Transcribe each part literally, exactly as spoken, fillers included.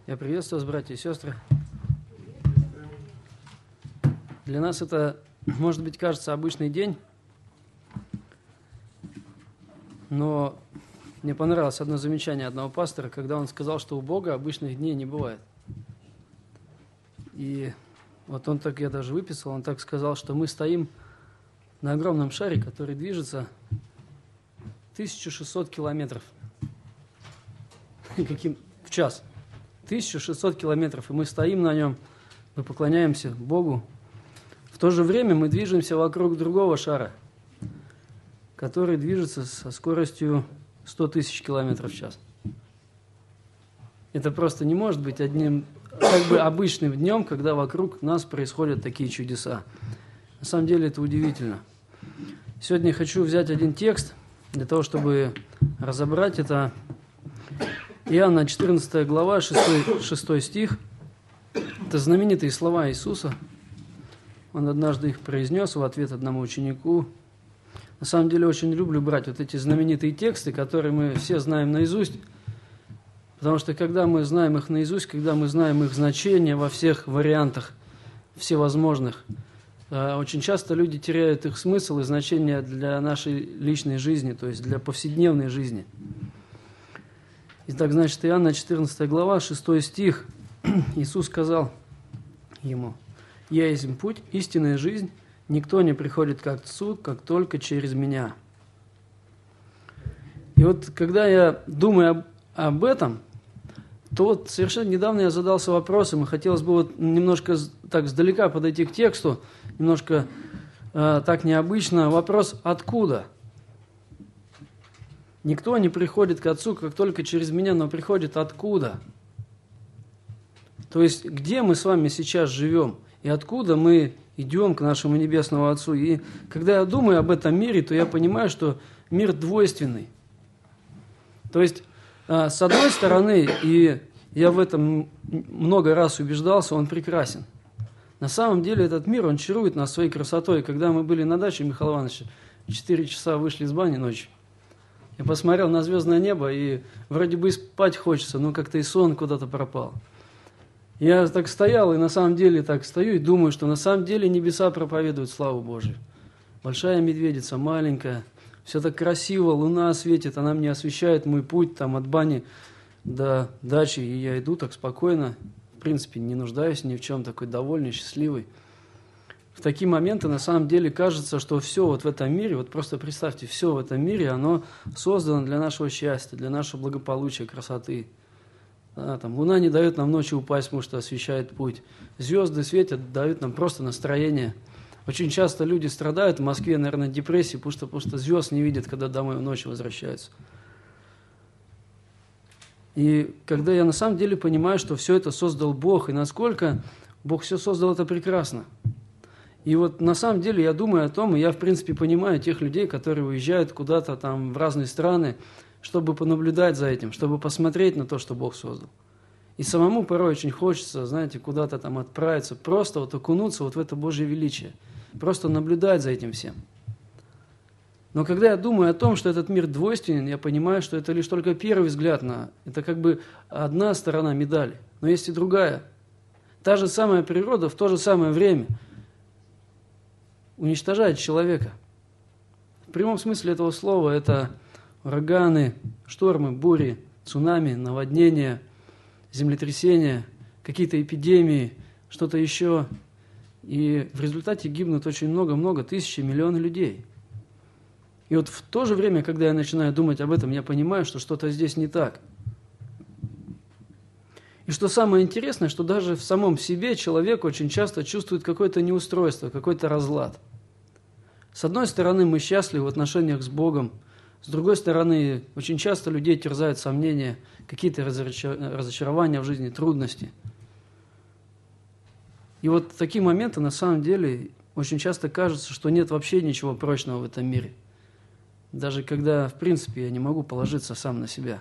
Я приветствую вас, братья и сестры. Для нас это, может быть, кажется обычный день, но мне понравилось одно замечание одного пастора, когда он сказал, что у Бога обычных дней не бывает. И вот он так, я даже выписал, он так сказал, что мы стоим на огромном шаре, который движется тысяча шестьсот километров Каким? в час. тысяча шестьсот километров, и мы стоим на нем, мы поклоняемся Богу. В то же время мы движемся вокруг другого шара, который движется со скоростью сто тысяч километров в час. Это просто не может быть одним как бы обычным днем, когда вокруг нас происходят такие чудеса. На самом деле это удивительно. Сегодня я хочу взять один текст для того, чтобы разобрать это. Иоанна четырнадцатая глава, шестой стих. Это знаменитые слова Иисуса. Он однажды их произнес в ответ одному ученику. На самом деле очень люблю брать вот эти знаменитые тексты, которые мы все знаем наизусть. Потому что когда мы знаем их наизусть, когда мы знаем их значение во всех вариантах, всевозможных, очень часто люди теряют их смысл и значение для нашей личной жизни, то есть для повседневной жизни. Итак, значит, Иоанна четырнадцатая глава, шестой стих. Иисус сказал ему: «Я есть путь, истинная жизнь, никто не приходит к Отцу, как только через Меня». И вот когда я думаю об, об этом, то вот совершенно недавно я задался вопросом, и хотелось бы вот немножко так сдалека подойти к тексту, немножко э, так необычно. Вопрос: откуда? Никто не приходит к Отцу, как только через Меня, но приходит откуда? То есть, где мы с вами сейчас живем? И откуда мы идем к нашему Небесному Отцу? И когда я думаю об этом мире, то я понимаю, что мир двойственный. То есть, э, с одной стороны, и я в этом много раз убеждался, он прекрасен. На самом деле этот мир, он чарует нас своей красотой. Когда мы были на даче Михаила Ивановича, четыре часа вышли из бани ночью, я посмотрел на звездное небо, и вроде бы и спать хочется, но как-то и сон куда-то пропал. Я так стоял, и на самом деле так стою и думаю, что на самом деле небеса проповедуют славу Божию. Большая медведица, маленькая, все так красиво, луна светит, она мне освещает мой путь там от бани до дачи, и я иду так спокойно, в принципе, не нуждаюсь ни в чем, такой довольный, счастливый. В такие моменты на самом деле кажется, что все вот в этом мире, вот просто представьте, все в этом мире, оно создано для нашего счастья, для нашего благополучия, красоты. Да, там, луна не дает нам ночью упасть, потому что освещает путь. Звезды светят, дают нам просто настроение. Очень часто люди страдают в Москве, наверное, депрессией, потому что, потому что звезд не видят, когда домой ночью возвращаются. И когда я на самом деле понимаю, что все это создал Бог, и насколько Бог все создал, это прекрасно. И вот на самом деле я думаю о том, и я в принципе понимаю тех людей, которые уезжают куда-то там в разные страны, чтобы понаблюдать за этим, чтобы посмотреть на то, что Бог создал. И самому порой очень хочется, знаете, куда-то там отправиться, просто вот окунуться вот в это Божье величие, просто наблюдать за этим всем. Но когда я думаю о том, что этот мир двойственен, я понимаю, что это лишь только первый взгляд на... Это как бы одна сторона медали, но есть и другая. Та же самая природа в то же самое время уничтожает человека. В прямом смысле этого слова это ураганы, штормы, бури, цунами, наводнения, землетрясения, какие-то эпидемии, что-то еще. И в результате гибнут очень много-много, тысячи, миллионы людей. И вот в то же время, когда я начинаю думать об этом, я понимаю, что что-то здесь не так. И что самое интересное, что даже в самом себе человек очень часто чувствует какое-то неустройство, какой-то разлад. С одной стороны, мы счастливы в отношениях с Богом, с другой стороны, очень часто людей терзают сомнения, какие-то разочарования в жизни, трудности. И вот в такие моменты, на самом деле, очень часто кажется, что нет вообще ничего прочного в этом мире. Даже когда, в принципе, я не могу положиться сам на себя.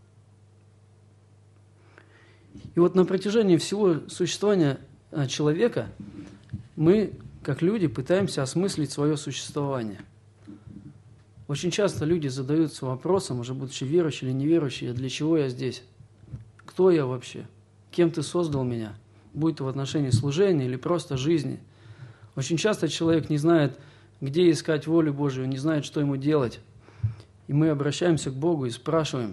И вот на протяжении всего существования человека мы, как люди, пытаемся осмыслить свое существование. Очень часто люди задаются вопросом, уже будучи верующие или неверующие, для чего я здесь? Кто я вообще? кем Ты создал меня, будь то в отношении служения или просто жизни. Очень часто человек не знает, где искать волю Божию, не знает, что ему делать. И мы обращаемся к Богу и спрашиваем.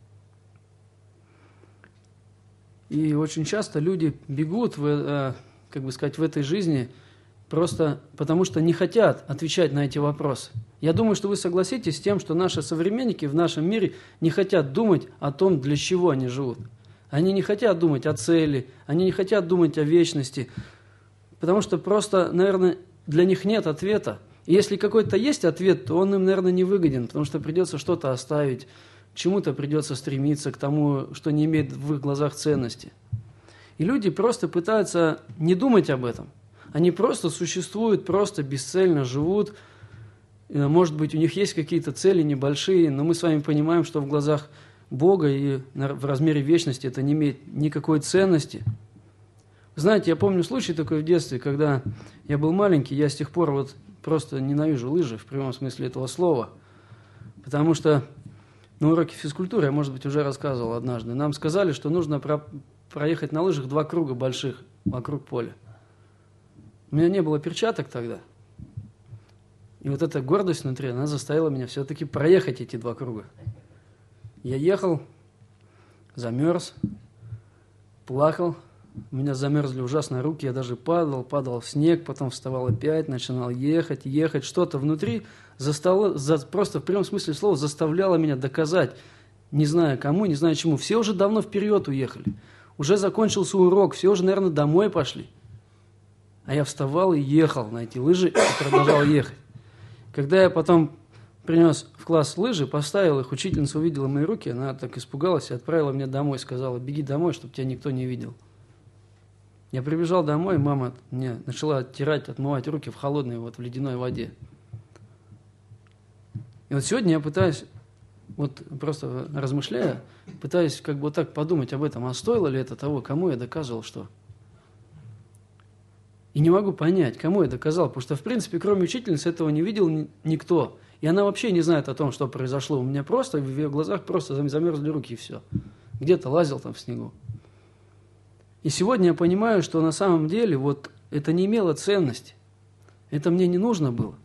И очень часто люди бегут, в, как бы сказать, в этой жизни просто потому, что не хотят отвечать на эти вопросы. Я думаю, что вы согласитесь с тем, что наши современники в нашем мире не хотят думать о том, для чего они живут. Они не хотят думать о цели, они не хотят думать о вечности, потому что просто, наверное, для них нет ответа. И если какой-то есть ответ, то он им, наверное, не выгоден, потому что придется что-то оставить, к чему-то придется стремиться, к тому, что не имеет в их глазах ценности. И люди просто пытаются не думать об этом. Они просто существуют, просто бесцельно живут. Может быть, у них есть какие-то цели небольшие, но мы с вами понимаем, что в глазах Бога и в размере вечности это не имеет никакой ценности. Знаете, я помню случай такой в детстве, когда я был маленький, я с тех пор вот просто ненавижу лыжи в прямом смысле этого слова, потому что на уроке физкультуры, я, может быть, уже рассказывал однажды, нам сказали, что нужно про- проехать на лыжах два круга больших вокруг поля. У меня не было перчаток тогда, и вот эта гордость внутри, она заставила меня все-таки проехать эти два круга. Я ехал, замерз, плакал, у меня замерзли ужасно руки, я даже падал, падал в снег, потом вставал опять, начинал ехать, ехать. Что-то внутри застало, за, просто в прямом смысле слова заставляло меня доказать, не знаю кому, не знаю чему. Все уже давно вперед уехали, уже закончился урок, все уже, наверное, домой пошли. А я вставал и ехал на эти лыжи и продолжал ехать. Когда я потом принес в класс лыжи, поставил их, учительница увидела мои руки, она так испугалась и отправила меня домой, сказала: беги домой, чтобы тебя никто не видел. Я прибежал домой, мама мне начала оттирать, отмывать руки в холодной, вот в ледяной воде. И вот сегодня я пытаюсь, вот просто размышляя, пытаюсь как бы вот так подумать об этом, а стоило ли это того, кому я доказывал что? И не могу понять, кому я доказал, потому что, в принципе, кроме учительницы этого не видел ни- никто. И она вообще не знает о том, что произошло. У меня просто в ее глазах просто замерзли руки и все. Где-то лазил там в снегу. И сегодня я понимаю, что на самом деле вот это не имело ценности. Это мне не нужно было.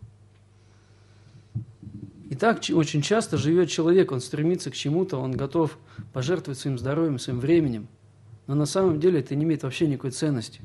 И так очень часто живет человек, он стремится к чему-то, он готов пожертвовать своим здоровьем, своим временем. Но на самом деле это не имеет вообще никакой ценности.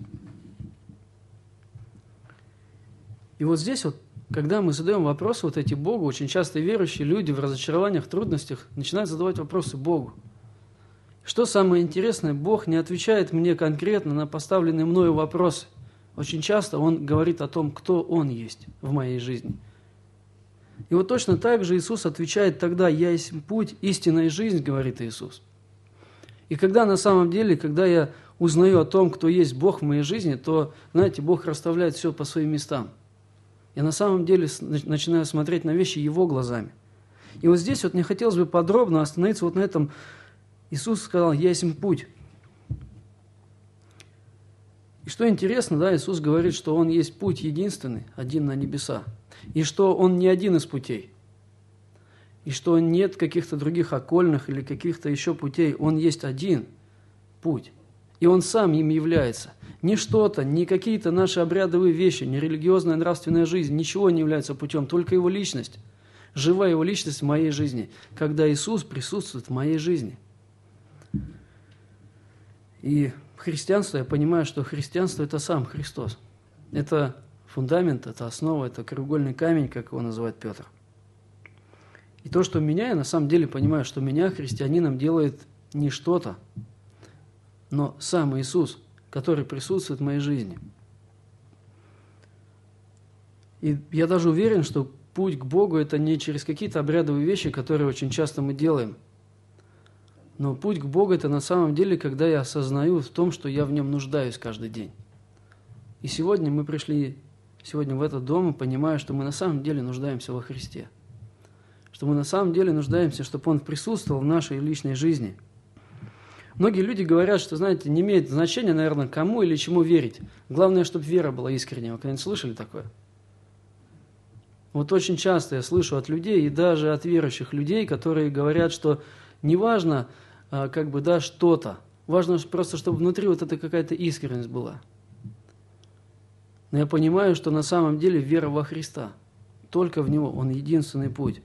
И вот здесь вот, когда мы задаем вопросы вот эти Богу, очень часто верующие люди в разочарованиях, трудностях начинают задавать вопросы Богу. Что самое интересное, Бог не отвечает мне конкретно на поставленные мною вопросы. Очень часто Он говорит о том, кто Он есть в моей жизни. И вот точно так же Иисус отвечает тогда: «Я есть путь, истина и жизнь», говорит Иисус. И когда на самом деле, когда я узнаю о том, кто есть Бог в моей жизни, то, знаете, Бог расставляет все по своим местам. Я на самом деле начинаю смотреть на вещи Его глазами. И вот здесь вот мне хотелось бы подробно остановиться вот на этом. Иисус сказал: «Я есть путь». И что интересно, да, Иисус говорит, что Он есть путь единственный, один на небеса. И что Он не один из путей. И что нет каких-то других окольных или каких-то еще путей. Он есть один путь. И Он сам им является. Ни что-то, ни какие-то наши обрядовые вещи, ни религиозная нравственная жизнь, ничего не является путем, только Его личность. Живая Его личность в моей жизни, когда Иисус присутствует в моей жизни. И христианство, я понимаю, что христианство – это сам Христос. Это фундамент, это основа, это краеугольный камень, как его называет Петр. И то, что меня, я на самом деле понимаю, что меня христианином делает не что-то, но сам Иисус, который присутствует в моей жизни. И я даже уверен, что путь к Богу – это не через какие-то обрядовые вещи, которые очень часто мы делаем. Но путь к Богу – это на самом деле, когда я осознаю в том, что я в Нем нуждаюсь каждый день. И сегодня мы пришли сегодня в этот дом и понимая, что мы на самом деле нуждаемся во Христе. Что мы на самом деле нуждаемся, чтобы Он присутствовал в нашей личной жизни. Многие люди говорят, что, знаете, не имеет значения, наверное, кому или чему верить. Главное, чтобы вера была искренняя. Вы когда-нибудь слышали такое? Вот очень часто я слышу от людей, и даже от верующих людей, которые говорят, что неважно, как бы, да, что-то, Важно просто, чтобы внутри вот эта какая-то искренность была. Но я понимаю, что на самом деле вера во Христа. Только в Него. Он единственный путь.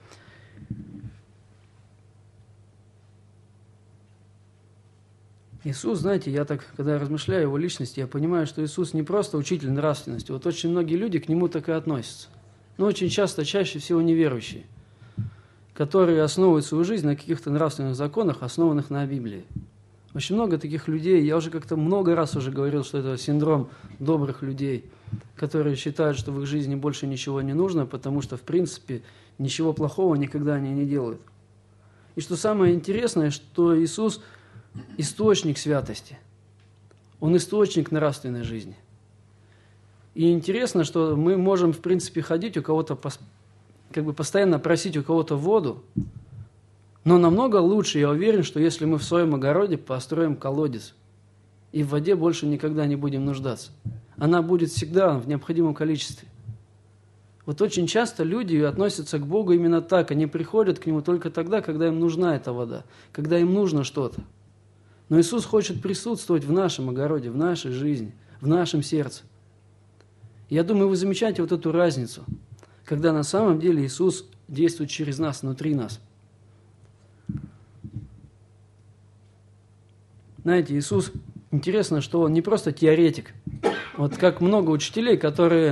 Иисус, знаете, я так, когда размышляю о Его личности, я понимаю, что Иисус не просто учитель нравственности. Вот очень многие люди к Нему так и относятся. Но очень часто, чаще всего неверующие, которые основывают свою жизнь на каких-то нравственных законах, основанных на Библии. Очень много таких людей, я уже как-то много раз уже говорил, что это синдром добрых людей, которые считают, что в их жизни больше ничего не нужно, потому что, в принципе, ничего плохого никогда они не делают. И что самое интересное, что Иисус – источник святости. Он источник нравственной жизни. И интересно, что мы можем, в принципе, ходить у кого-то, как бы постоянно просить у кого-то воду, но намного лучше, я уверен, что если мы в своем огороде построим колодец, и в воде больше никогда не будем нуждаться. Она будет всегда в необходимом количестве. Вот очень часто люди относятся к Богу именно так. Они приходят к Нему только тогда, когда им нужна эта вода, когда им нужно что-то. Но Иисус хочет присутствовать в нашем огороде, в нашей жизни, в нашем сердце. Я думаю, вы замечаете вот эту разницу, когда на самом деле Иисус действует через нас, внутри нас. Знаете, Иисус, интересно, что Он не просто теоретик. Вот как много учителей, которые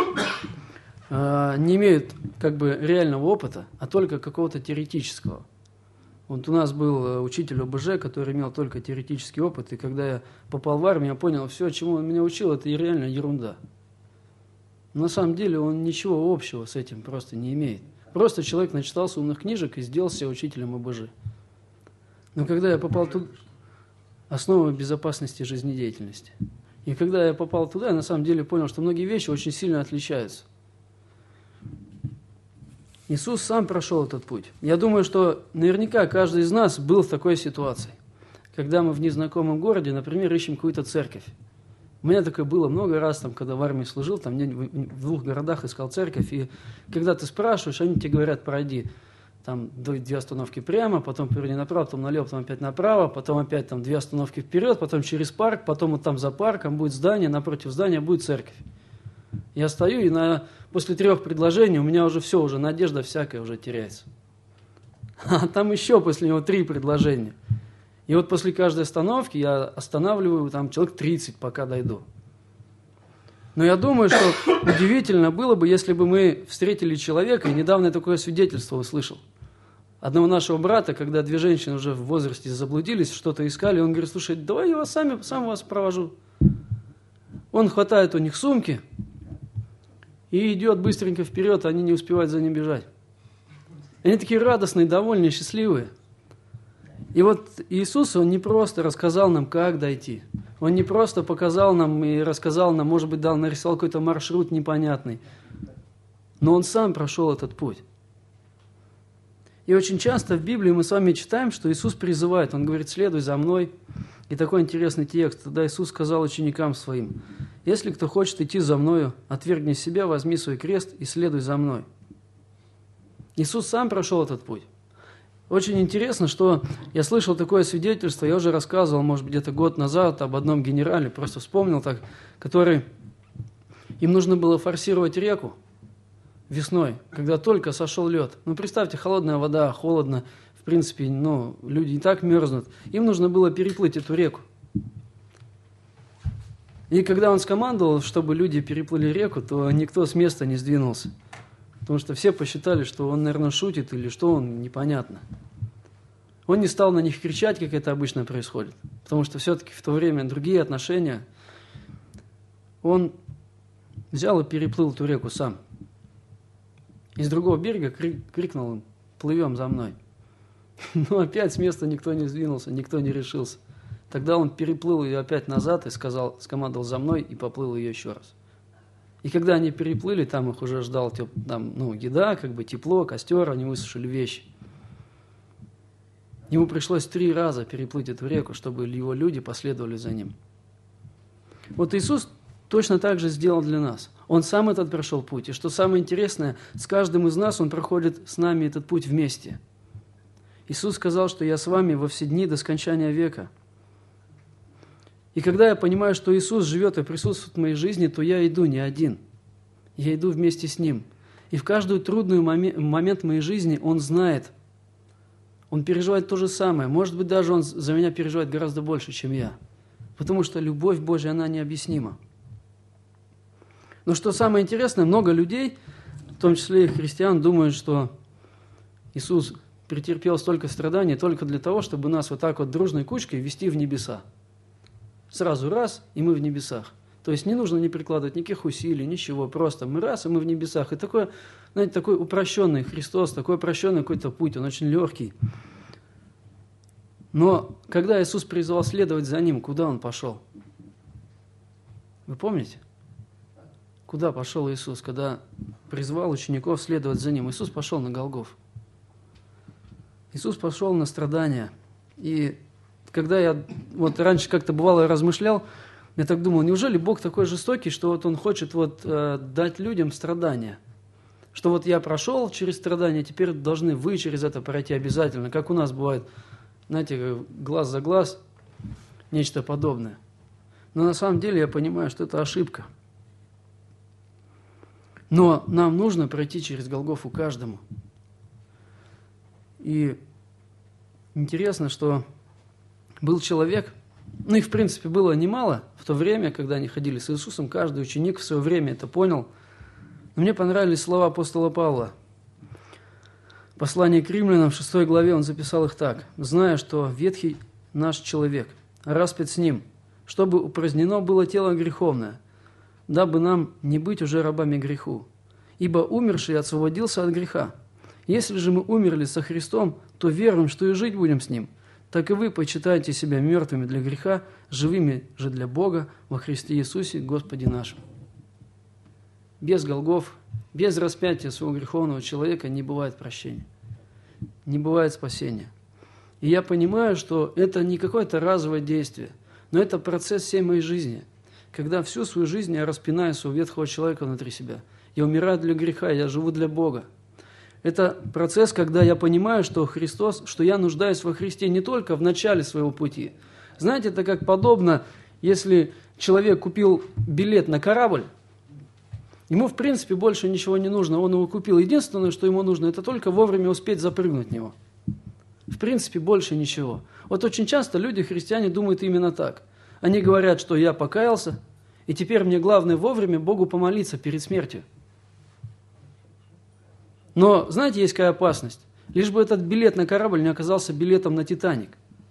э, не имеют как бы реального опыта, а только какого-то теоретического. Вот у нас был учитель ОБЖ, который имел только теоретический опыт, и когда я попал в армию, я понял, все, чему он меня учил, это реально ерунда. Но на самом деле он ничего общего с этим просто не имеет. Просто человек начитался умных книжек и сделал себя учителем ОБЖ. Но когда я попал туда, основа безопасности жизнедеятельности. И когда я попал туда, я на самом деле понял, что многие вещи очень сильно отличаются. Иисус сам прошел этот путь. Я думаю, что наверняка каждый из нас был в такой ситуации, когда мы в незнакомом городе, например, ищем какую-то церковь. У меня такое было много раз, там, когда в армии служил, там, в двух городах искал церковь, и когда ты спрашиваешь, они тебе говорят, пройди там две остановки прямо, потом поверни направо, потом налево, потом опять направо, потом опять там две остановки вперед, потом через парк, потом вот там за парком будет здание, напротив здания будет церковь. Я стою, и на, после трех предложений у меня уже все, уже надежда всякая уже теряется. А там еще после него три предложения. И вот после каждой остановки я останавливаю там человек тридцать, пока дойду. Но я думаю, что удивительно было бы, если бы мы встретили человека, и недавно я такое свидетельство услышал. Одного нашего брата, когда две женщины уже в возрасте заблудились, что-то искали, он говорит, слушай, давай я вас сами, сам вас провожу. Он хватает у них сумки и идет быстренько вперед, они не успевают за ним бежать. Они такие радостные, довольные, счастливые. И вот Иисус, Он не просто рассказал нам, как дойти. Он не просто показал нам и рассказал нам, может быть, дал, нарисовал какой-то маршрут непонятный. Но Он сам прошел этот путь. И очень часто в Библии мы с вами читаем, что Иисус призывает. Он говорит, следуй за мной. И такой интересный текст. Тогда Иисус сказал ученикам Своим, если кто хочет идти за Мною, отвергни себя, возьми свой крест и следуй за Мной. Иисус сам прошел этот путь. Очень интересно, что я слышал такое свидетельство, я уже рассказывал, может быть, где-то год назад об одном генерале, просто вспомнил так, который, им нужно было форсировать реку весной, когда только сошел лед. Ну, представьте, холодная вода, холодно, в принципе, ну, люди и так мерзнут. Им нужно было переплыть эту реку. И когда он скомандовал, чтобы люди переплыли реку, то никто с места не сдвинулся. Потому что все посчитали, что он, наверное, шутит или что он, непонятно. Он не стал на них кричать, как это обычно происходит. Потому что все-таки в то время другие отношения. Он взял и переплыл эту реку сам. И с другого берега крик, крикнул им, плывем за мной. Но опять с места никто не сдвинулся, никто не решился. Тогда он переплыл ее опять назад и сказал, скомандовал за мной и поплыл ее еще раз. И когда они переплыли, там их уже ждал теп, там, ну, еда, как бы тепло, костер, они высушили вещи. Ему пришлось три раза переплыть эту реку, чтобы его люди последовали за ним. Вот Иисус точно так же сделал для нас. Он сам этот прошел путь. И что самое интересное, с каждым из нас Он проходит с нами этот путь вместе. Иисус сказал, что «Я с вами во все дни до скончания века». И когда я понимаю, что Иисус живет и присутствует в моей жизни, то я иду не один. Я иду вместе с Ним. И в каждую трудную момент моей жизни Он знает, Он переживает то же самое. Может быть, даже Он за меня переживает гораздо больше, чем я. Потому что любовь Божья, она необъяснима. Но что самое интересное, много людей, в том числе и христиан, думают, что Иисус претерпел столько страданий только для того, чтобы нас вот так вот дружной кучкой ввести в небеса. Сразу раз, и мы в небесах. То есть не нужно не прикладывать никаких усилий, ничего, просто мы раз, и мы в небесах. И такой, знаете, такой упрощенный Христос, такой упрощенный какой-то путь, он очень легкий. Но когда Иисус призвал следовать за Ним, куда Он пошел? Вы помните? Куда пошел Иисус, когда призвал учеников следовать за Ним? Иисус пошел на Голгофу. Иисус пошел на страдания. И когда я вот раньше как-то бывало размышлял, я так думал, неужели Бог такой жестокий, что вот Он хочет вот э, дать людям страдания? Что вот я прошел через страдания, теперь должны вы через это пройти обязательно, как у нас бывает, знаете, глаз за глаз, нечто подобное. Но на самом деле я понимаю, что это ошибка. Но нам нужно пройти через Голгофу каждому. И интересно, что был человек, ну их в принципе было немало в то время, когда они ходили с Иисусом, каждый ученик в свое время это понял. Но мне понравились слова апостола Павла. В послании к римлянам в шестой главе он записал их так: «Зная, что ветхий наш человек распят с ним, чтобы упразднено было тело греховное, дабы нам не быть уже рабами греху. Ибо умерший освободился от греха. Если же мы умерли со Христом, то веруем, что и жить будем с Ним. Так и вы почитайте себя мертвыми для греха, живыми же для Бога во Христе Иисусе, Господе нашим». Без Голгоф, без распятия своего греховного человека не бывает прощения, не бывает спасения. И я понимаю, что это не какое-то разовое действие, но это процесс всей моей жизни, когда всю свою жизнь я распинаю своего ветхого человека внутри себя. Я умираю для греха, я живу для Бога. Это процесс, когда я понимаю, что Христос, что я нуждаюсь во Христе не только в начале своего пути. Знаете, это как подобно, если человек купил билет на корабль, ему в принципе больше ничего не нужно, он его купил. Единственное, что ему нужно, это только вовремя успеть запрыгнуть в него. В принципе, больше ничего. Вот очень часто люди, христиане, думают именно так. Они говорят, что я покаялся, и теперь мне главное вовремя Богу помолиться перед смертью. Но, знаете, есть какая опасность? Лишь бы этот билет на корабль не оказался билетом на «Титаник»,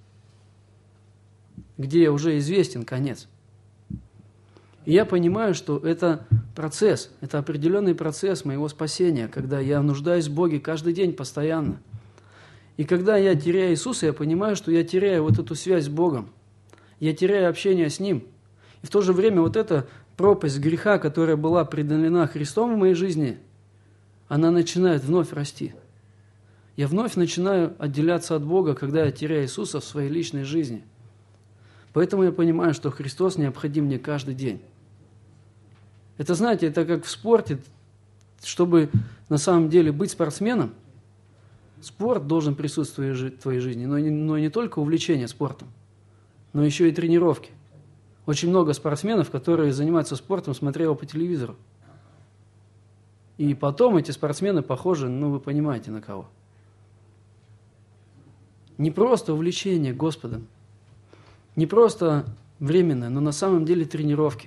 где уже известен конец. И я понимаю, что это процесс, это определенный процесс моего спасения, когда я нуждаюсь в Боге каждый день постоянно. И когда я теряю Иисуса, я понимаю, что я теряю вот эту связь с Богом, я теряю общение с Ним. И в то же время вот эта пропасть греха, которая была преодолена Христом в моей жизни, она начинает вновь расти. Я вновь начинаю отделяться от Бога, когда я теряю Иисуса в своей личной жизни. Поэтому я понимаю, что Христос необходим мне каждый день. Это, знаете, это как в спорте. Чтобы на самом деле быть спортсменом, спорт должен присутствовать в твоей жизни, но не, но не только увлечение спортом, но еще и тренировки. Очень много спортсменов, которые занимаются спортом, смотря его по телевизору. И потом эти спортсмены похожи, ну вы понимаете, на кого. Не просто увлечение Господом, не просто временное, но на самом деле тренировки.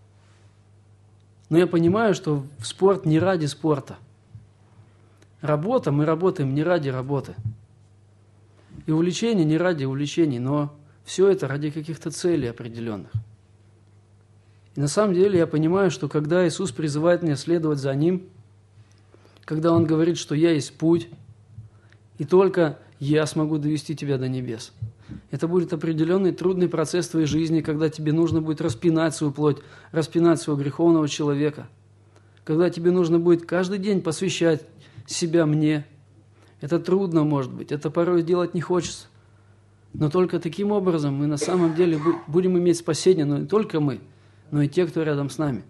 Но я понимаю, что спорт не ради спорта. Работа, мы работаем не ради работы. И увлечение не ради увлечений, но все это ради каких-то целей определенных. И на самом деле я понимаю, что когда Иисус призывает меня следовать за Ним, когда Он говорит, что я есть путь, и только я смогу довести тебя до небес. Это будет определенный трудный процесс твоей жизни, когда тебе нужно будет распинать свою плоть, распинать своего греховного человека, когда тебе нужно будет каждый день посвящать себя мне. Это трудно, может быть, это порой делать не хочется. Но только таким образом мы на самом деле будем иметь спасение, но не только мы, но и те, кто рядом с нами.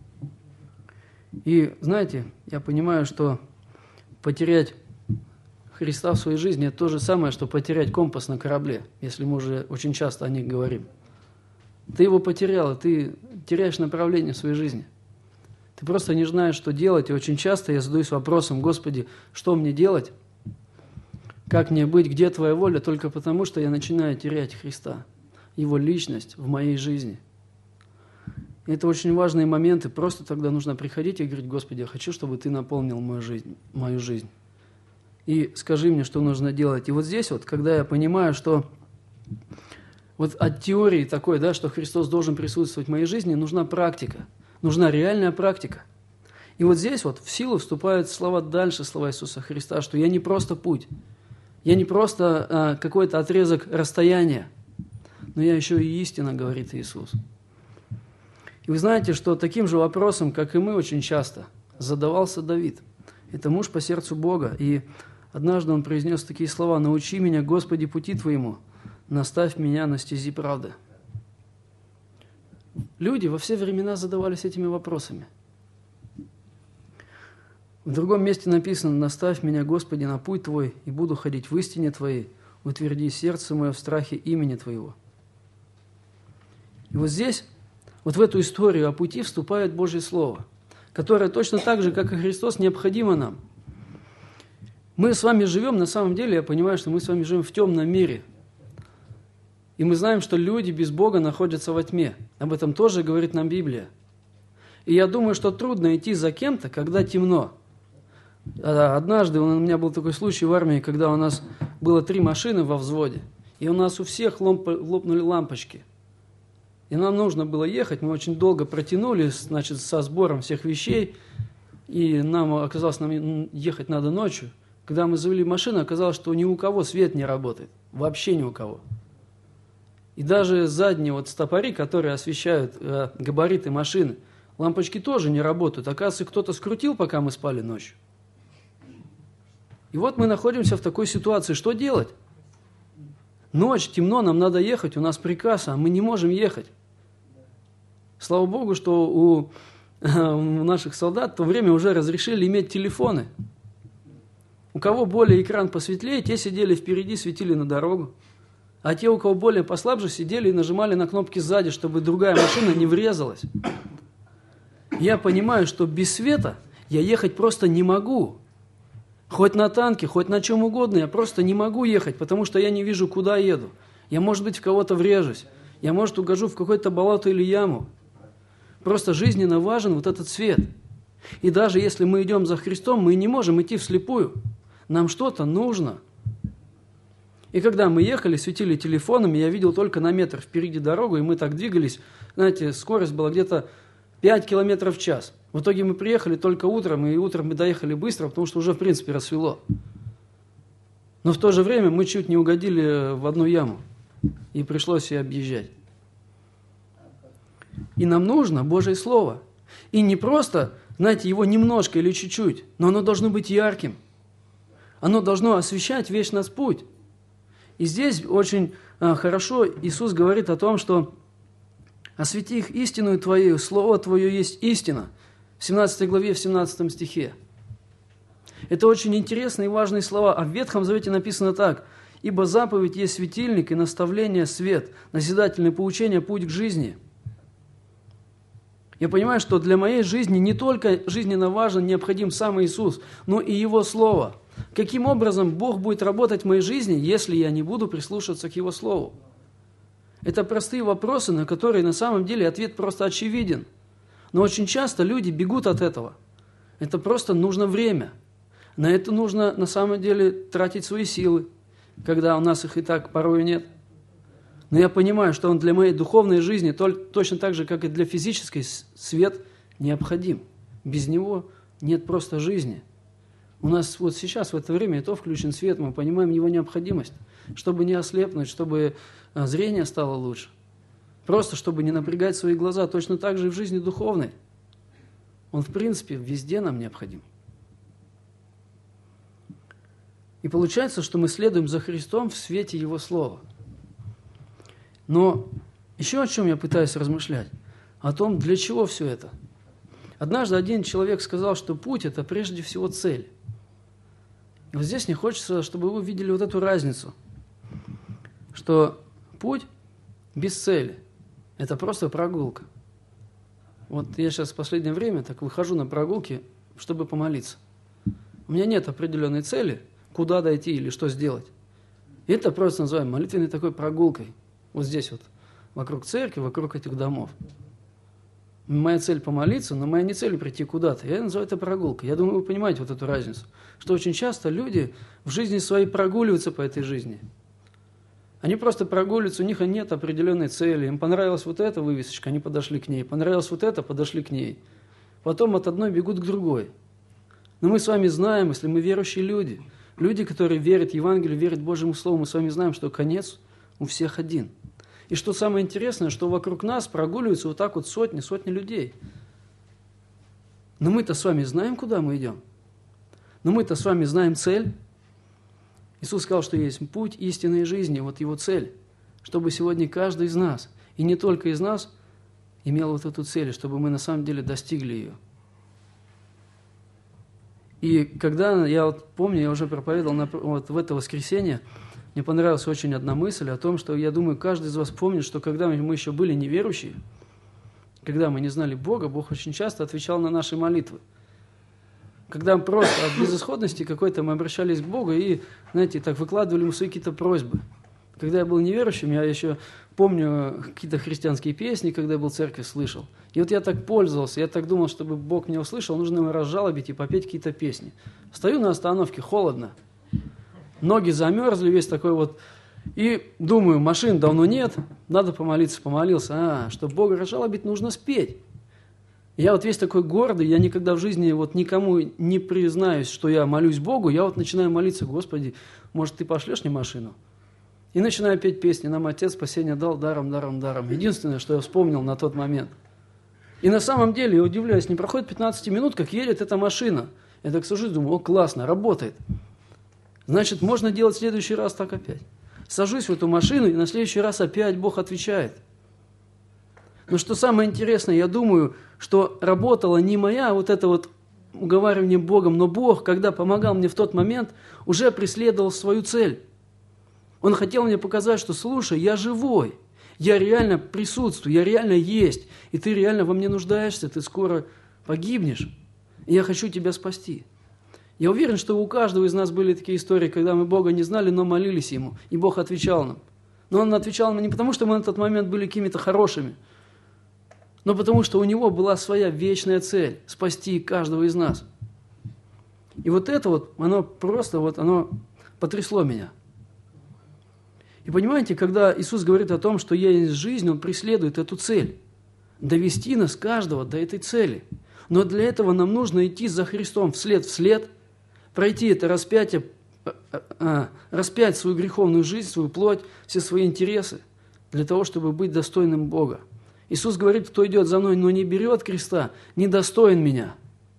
И, знаете, я понимаю, что потерять Христа в своей жизни – это то же самое, что потерять компас на корабле, если мы уже очень часто о них говорим. Ты его потерял, и ты теряешь направление в своей жизни. Ты просто не знаешь, что делать, и очень часто я задаюсь вопросом: Господи, что мне делать? Как мне быть? Где Твоя воля? Только потому, что я начинаю терять Христа, Его личность в моей жизни. И это очень важные моменты. Просто тогда нужно приходить и говорить: Господи, я хочу, чтобы Ты наполнил мою жизнь, мою жизнь. И скажи мне, что нужно делать. И вот здесь вот, когда я понимаю, что вот от теории такой, да, что Христос должен присутствовать в моей жизни, нужна практика, нужна реальная практика. И вот здесь вот в силу вступают слова дальше, слова Иисуса Христа, что я не просто путь, я не просто а, какой-то отрезок расстояния, но я еще и истина, говорит Иисус. И вы знаете, что таким же вопросом, как и мы очень часто, задавался Давид. Это муж по сердцу Бога. И однажды он произнес такие слова: «Научи меня, Господи, пути Твоему, наставь меня на стези правды». Люди во все времена задавались этими вопросами. В другом месте написано: «Наставь меня, Господи, на путь Твой, и буду ходить в истине Твоей, утверди сердце мое в страхе имени Твоего». И вот здесь, вот в эту историю о пути вступает Божье Слово, которое точно так же, как и Христос, необходимо нам. Мы с вами живем, на самом деле, я понимаю, что мы с вами живем в темном мире. И мы знаем, что люди без Бога находятся во тьме. Об этом тоже говорит нам Библия. И я думаю, что трудно идти за кем-то, когда темно. Однажды у меня был такой случай в армии, когда у нас было три машины во взводе, и у нас у всех лопнули лампочки. И нам нужно было ехать, мы очень долго протянули, значит, со сбором всех вещей, и нам оказалось, нам ехать надо ночью. Когда мы завели машину, оказалось, что ни у кого свет не работает, вообще ни у кого. И даже задние вот стопори, которые освещают э, габариты машины, лампочки тоже не работают. Оказывается, кто-то скрутил, пока мы спали ночью. И вот мы находимся в такой ситуации. Что делать? Ночь, темно, нам надо ехать, у нас приказ, а мы не можем ехать. Слава Богу, что у, у наших солдат в то время уже разрешили иметь телефоны. У кого более экран посветлее, те сидели впереди, светили на дорогу. А те, у кого более послабже, сидели и нажимали на кнопки сзади, чтобы другая машина не врезалась. Я понимаю, что без света я ехать просто не могу. Хоть на танке, хоть на чем угодно, я просто не могу ехать, потому что я не вижу, куда еду. Я, может быть, в кого-то врежусь. Я, может, угожу в какое-то болото или яму. Просто жизненно важен вот этот свет. И даже если мы идем за Христом, мы не можем идти вслепую. Нам что-то нужно. И когда мы ехали, светили телефонами, я видел только на метр впереди дорогу, и мы так двигались. Знаете, скорость была где-то пять километров в час. В итоге мы приехали только утром, и утром мы доехали быстро, потому что уже, в принципе, рассвело. Но в то же время мы чуть не угодили в одну яму, и пришлось ее объезжать. И нам нужно Божье Слово. И не просто, знаете, его немножко или чуть-чуть, но оно должно быть ярким. Оно должно освещать весь наш путь. И здесь очень а, хорошо Иисус говорит о том, что «освети их истинную Твою, Слово Твое есть истина». В семнадцатой главе, в семнадцатом стихе. Это очень интересные и важные слова. А в Ветхом Завете написано так: «Ибо заповедь есть светильник и наставление свет, назидательное поучение путь к жизни». Я понимаю, что для моей жизни не только жизненно важен, необходим сам Иисус, но и Его Слово. Каким образом Бог будет работать в моей жизни, если я не буду прислушиваться к Его Слову? Это простые вопросы, на которые на самом деле ответ просто очевиден. Но очень часто люди бегут от этого. Это просто нужно время. На это нужно на самом деле тратить свои силы, когда у нас их и так порой нет. Но я понимаю, что он для моей духовной жизни точно так же, как и для физической, свет необходим. Без него нет просто жизни. У нас вот сейчас в это время и то включен свет, мы понимаем его необходимость, чтобы не ослепнуть, чтобы зрение стало лучше. Просто чтобы не напрягать свои глаза, точно так же и в жизни духовной. Он, в принципе, везде нам необходим. И получается, что мы следуем за Христом в свете Его Слова. Но еще о чем я пытаюсь размышлять? О том, для чего все это. Однажды один человек сказал, что путь – это прежде всего цель. И вот здесь мне хочется, чтобы вы увидели вот эту разницу, что путь без цели – это просто прогулка. Вот я сейчас в последнее время так выхожу на прогулки, чтобы помолиться. У меня нет определенной цели, куда дойти или что сделать. И это просто называем молитвенной такой прогулкой. Вот здесь вот, вокруг церкви, вокруг этих домов. Моя цель помолиться, но моя не цель прийти куда-то. Я называю это прогулкой. Я думаю, вы понимаете вот эту разницу. Что очень часто люди в жизни своей прогуливаются по этой жизни. Они просто прогуливаются, у них нет определенной цели. Им понравилась вот эта вывесочка, они подошли к ней. Понравилась вот эта, подошли к ней. Потом от одной бегут к другой. Но мы с вами знаем, если мы верующие люди, люди, которые верят в Евангелие, верят Божьему Слову, мы с вами знаем, что конец у всех один. И что самое интересное, что вокруг нас прогуливаются вот так вот сотни, сотни людей. Но мы-то с вами знаем, куда мы идем. Но мы-то с вами знаем цель. Иисус сказал, что есть путь истинной жизни, вот его цель. Чтобы сегодня каждый из нас, и не только из нас, имел вот эту цель, чтобы мы на самом деле достигли ее. И когда, я вот помню, я уже проповедовал на, вот в это воскресенье, мне понравилась очень одна мысль о том, что, я думаю, каждый из вас помнит, что когда мы еще были неверующие, когда мы не знали Бога, Бог очень часто отвечал на наши молитвы. Когда просто от безысходности какой-то мы обращались к Богу и, знаете, так выкладывали ему свои какие-то просьбы. Когда я был неверующим, я еще помню какие-то христианские песни, когда я был в церкви, слышал. И вот я так пользовался, я так думал, чтобы Бог меня услышал, нужно ему разжалобить и попеть какие-то песни. Стою на остановке, холодно. Ноги замерзли, весь такой вот. И думаю, машин давно нет, надо помолиться, помолился. А, чтобы Бога разжалобить, нужно спеть. Я вот весь такой гордый, я никогда в жизни вот никому не признаюсь, что я молюсь Богу. Я вот начинаю молиться: Господи, может, Ты пошлешь мне машину? И начинаю петь песни: нам Отец спасение дал даром, даром, даром. Единственное, что я вспомнил на тот момент. И на самом деле, я удивляюсь, не проходит пятнадцать минут, как едет эта машина. Я так сажусь, думаю: о, классно, работает. Значит, можно делать в следующий раз так опять. Сажусь в эту машину, и на следующий раз опять Бог отвечает. Но что самое интересное, я думаю, что работала не моя вот это вот уговаривание Богом, но Бог, когда помогал мне в тот момент, уже преследовал свою цель. Он хотел мне показать, что, слушай, я живой, я реально присутствую, я реально есть, и ты реально во мне нуждаешься, ты скоро погибнешь, и я хочу тебя спасти. Я уверен, что у каждого из нас были такие истории, когда мы Бога не знали, но молились Ему, и Бог отвечал нам. Но Он отвечал нам не потому, что мы на тот момент были какими-то хорошими, но потому, что у Него была своя вечная цель – спасти каждого из нас. И вот это вот, оно просто вот, оно потрясло меня. И понимаете, когда Иисус говорит о том, что есть жизнь, Он преследует эту цель – довести нас каждого до этой цели. Но для этого нам нужно идти за Христом вслед вслед, пройти это распятие, распять свою греховную жизнь, свою плоть, все свои интересы, для того, чтобы быть достойным Бога. Иисус говорит: кто идет за мной, но не берет креста, недостоин меня.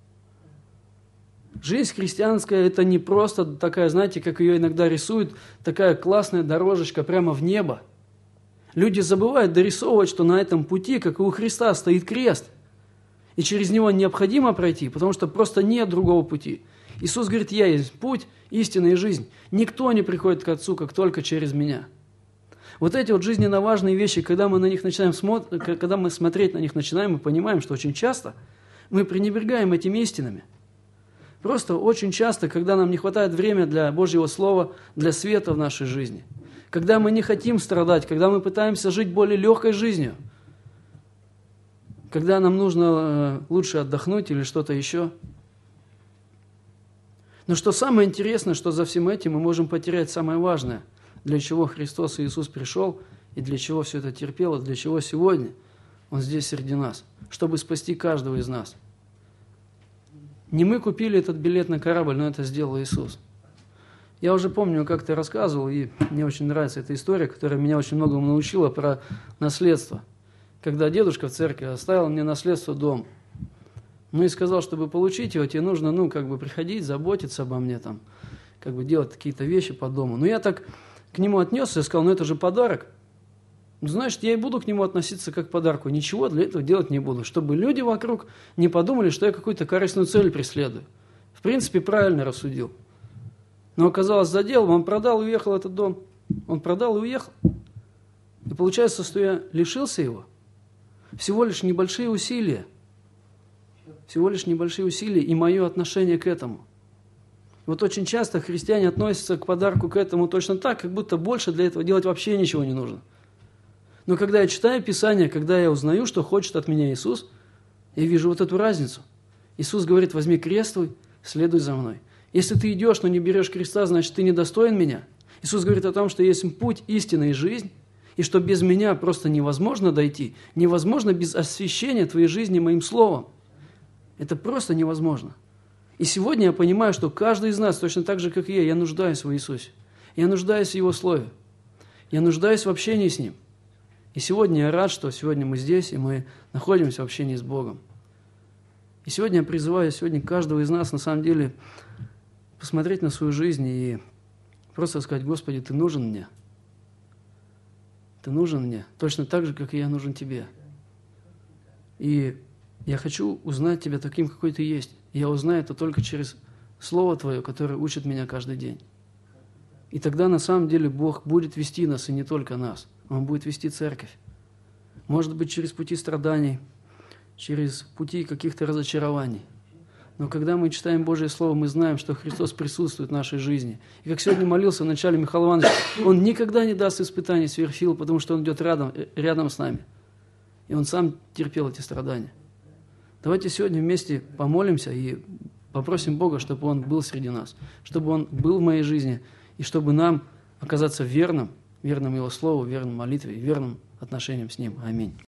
Жизнь христианская – это не просто такая, знаете, как ее иногда рисуют, такая классная дорожечка прямо в небо. Люди забывают дорисовывать, что на этом пути, как и у Христа, стоит крест. И через него необходимо пройти, потому что просто нет другого пути. Иисус говорит: я есть путь, истина и жизнь. Никто не приходит к Отцу, как только через меня. Вот эти вот жизненно важные вещи, когда мы на них начинаем смотреть, когда мы смотреть на них начинаем, мы понимаем, что очень часто мы пренебрегаем этими истинами. Просто очень часто, когда нам не хватает времени для Божьего Слова, для света в нашей жизни, когда мы не хотим страдать, когда мы пытаемся жить более легкой жизнью, когда нам нужно лучше отдохнуть или что-то еще. Но что самое интересное, что за всем этим мы можем потерять самое важное, для чего Христос и Иисус пришел, и для чего все это терпел, и для чего сегодня Он здесь среди нас, чтобы спасти каждого из нас. Не мы купили этот билет на корабль, но это сделал Иисус. Я уже помню, как ты рассказывал, и мне очень нравится эта история, которая меня очень многому научила про наследство. Когда дедушка в церкви оставил мне наследство дом, ну и сказал, чтобы получить его, тебе нужно, ну, как бы приходить, заботиться обо мне, там, как бы делать какие-то вещи по дому. Но я так к нему отнесся и сказал: ну это же подарок. Ну, значит, я и буду к нему относиться как к подарку. Ничего для этого делать не буду, чтобы люди вокруг не подумали, что я какую-то корыстную цель преследую. В принципе, правильно рассудил. Но оказалось, за делом, он продал и уехал этот дом. Он продал и уехал. И получается, что я лишился его. Всего лишь небольшие усилия. Всего лишь небольшие усилия и мое отношение к этому. Вот очень часто христиане относятся к подарку к этому точно так, как будто больше для этого делать вообще ничего не нужно. Но когда я читаю Писание, когда я узнаю, что хочет от меня Иисус, я вижу вот эту разницу. Иисус говорит: возьми крест твой, следуй за мной. Если ты идешь, но не берешь креста, значит, ты недостоин меня. Иисус говорит о том, что есть путь, истина и жизнь, и что без меня просто невозможно дойти, невозможно без освящения твоей жизни моим словом. Это просто невозможно. И сегодня я понимаю, что каждый из нас, точно так же, как и я, я нуждаюсь в Иисусе. Я нуждаюсь в Его Слове. Я нуждаюсь в общении с Ним. И сегодня я рад, что сегодня мы здесь, и мы находимся в общении с Богом. И сегодня я призываю сегодня каждого из нас, на самом деле, посмотреть на свою жизнь и просто сказать: Господи, Ты нужен мне. Ты нужен мне, точно так же, как и я нужен Тебе. И я хочу узнать Тебя таким, какой Ты есть. Я узнаю это только через Слово Твое, которое учит меня каждый день. И тогда на самом деле Бог будет вести нас, и не только нас. Он будет вести церковь. Может быть, через пути страданий, через пути каких-то разочарований. Но когда мы читаем Божье Слово, мы знаем, что Христос присутствует в нашей жизни. И как сегодня молился в начале Михаил Иванович, Он никогда не даст испытаний сверх сил, потому что Он идет рядом, рядом с нами. И Он сам терпел эти страдания. Давайте сегодня вместе помолимся и попросим Бога, чтобы Он был среди нас, чтобы Он был в моей жизни, и чтобы нам оказаться верным, верным Его Слову, верным молитве и верным отношениям с Ним. Аминь.